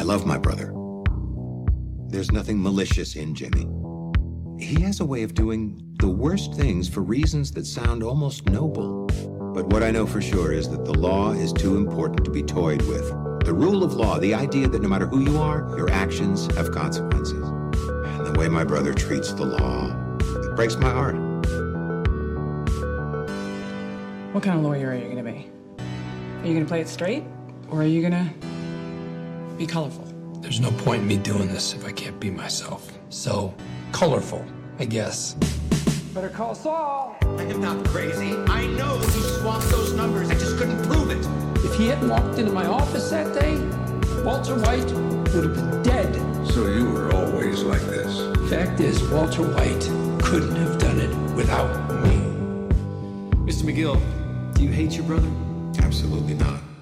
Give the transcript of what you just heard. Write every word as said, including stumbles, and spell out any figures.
love my brother. There's nothing malicious in Jimmy. He has a way of doing the worst things for reasons that sound almost noble. But what I know for sure is that the law is too important to be toyed with. The rule of law, the idea that no matter who you are, your actions have consequences. And the way my brother treats the law, it breaks my heart. What kind of lawyer are you gonna be? Are you gonna play it straight, or are you gonna be colorful? There's no point in me doing this if I can't be myself. So, colorful, I guess. Better call Saul. I am not crazy. I know he swapped those numbers. I just couldn't prove it. If he hadn't walked into my office that day, Walter White would have been dead. So you were always like this? Fact is, Walter White couldn't have done it without me. Mister McGill, do you hate your brother? Absolutely not.